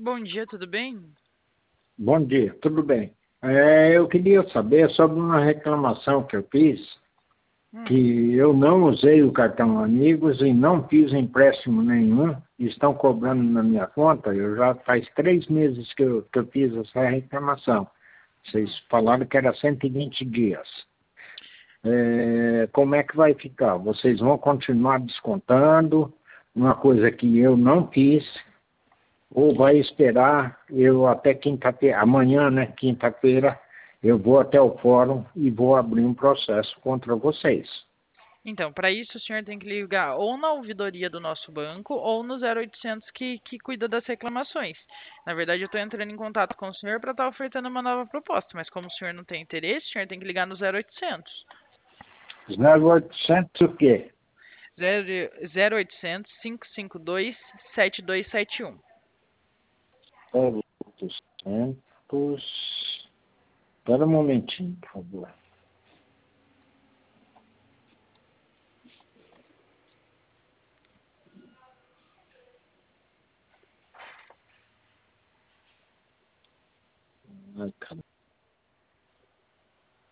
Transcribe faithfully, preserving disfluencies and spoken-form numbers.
Bom dia, tudo bem? Bom dia, tudo bem. É, eu queria saber sobre uma reclamação que eu fiz, Hum, que eu não usei o cartão Amigos e não fiz empréstimo nenhum, e estão cobrando na minha conta. Eu já faz três meses que eu, que eu fiz essa reclamação. Vocês hum. falaram que era cento e vinte dias. É, como é que vai ficar? Vocês vão continuar descontando uma coisa que eu não fiz, ou vai esperar eu até quinta-feira, amanhã, né, quinta-feira, eu vou até o fórum e vou abrir um processo contra vocês. Então, para isso o senhor tem que ligar ou na ouvidoria do nosso banco ou no zero oitocentos que, que cuida das reclamações. Na verdade, eu estou entrando em contato com o senhor para estar ofertando uma nova proposta, mas como o senhor não tem interesse, o senhor tem que ligar no zero oitocentos. zero oitocentos o quê? zero oitocentos, cinco cinco dois, sete dois sete um. zero oitocentos. Espera um momentinho, por favor.